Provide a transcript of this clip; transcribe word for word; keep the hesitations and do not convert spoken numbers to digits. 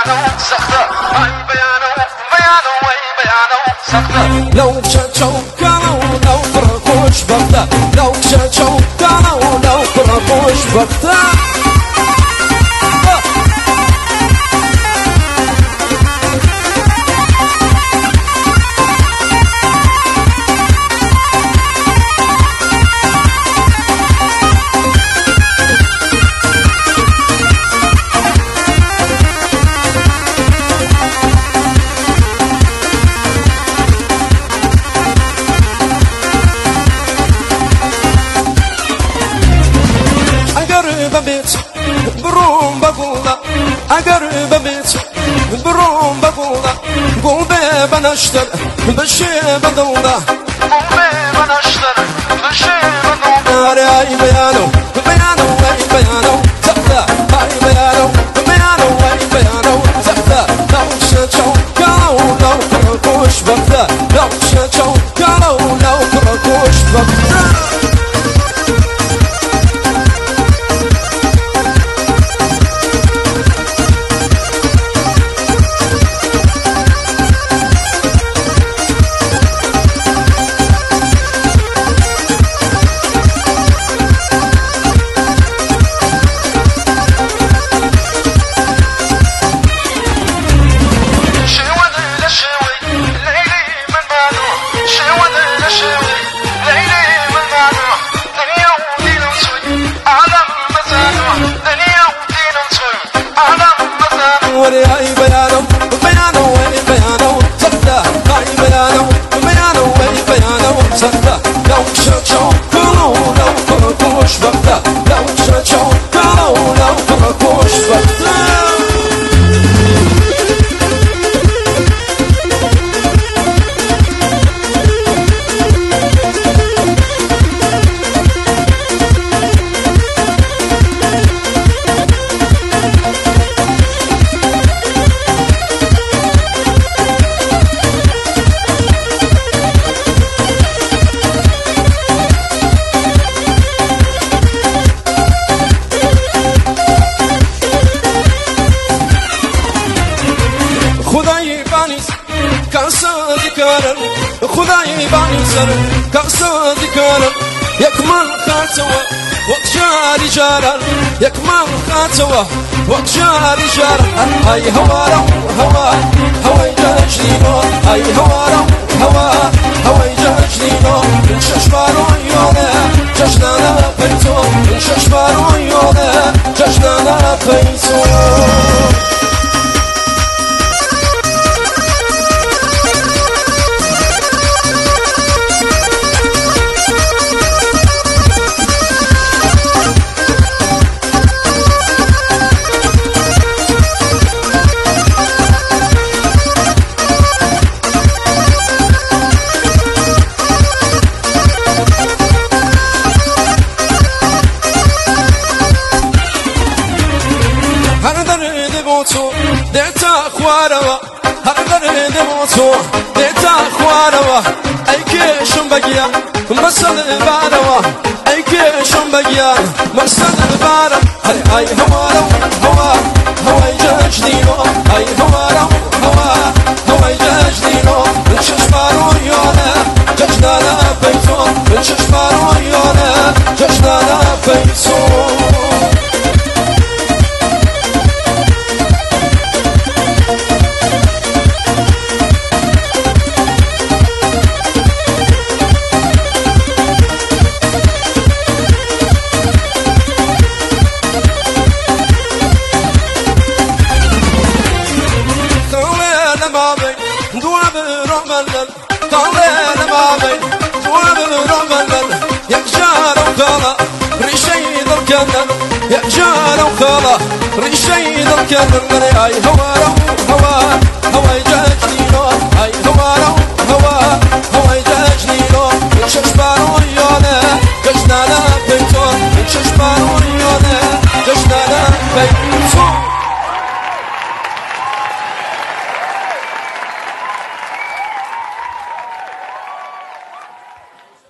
بيانو سخته هاي بيانو بيانو وي بيانو سخته لو شاشو كانوا لو فرقوش بغدا لو شاشو كانوا لو فرقوش بغدا ببيت بروم بقولا أقرب ببيت بروم بقولا قلبي بنشتر بشي بدولا قلبي بنشتر بشي بدولا هاي بيانو بيانو وي بيانو زبطة هاي بيانو بيانو وي بيانو زبطة لو شاشو كانوا لو فرقوش بغدا لو شاشو كانوا لو فرقوش بغدا هاي بيانو بيانو وي بيانو زبطة هاي بيانو بيانو وي بيانو زبطة لو شاشو كانوا لو فرقوش بغدا لو شاشو كانوا لو فرقوش بغدا خدای بانی کاسا دیکارن خدای بانی سر کاسا دیکارن یک من خاطوا وقت جاری جارن یک من خاطوا وقت جاری جارن های هوارم هوا هوای جشنینا های هوارم هوا هوای جشنینا شش بارون یاده جشنانا پیتو شش بارون یاده جشنانا پیتو ديتا خواروا هقدر دموتو ديتا خواروا اي كيشم بقيا مسل باروا اي كيشم بقيا مسل بارا هاي هاي هوارو هوا هواي جاجدينو هاي هوارو هوا هواي جاجدينو نشش بارو يونا جاجدانا بيتو نشش بارو يونا جاجدانا بيتو يا جارو خلا ريشي ذا الكلام هاي هوارو هوا هوا جاجدينو هاي هوارو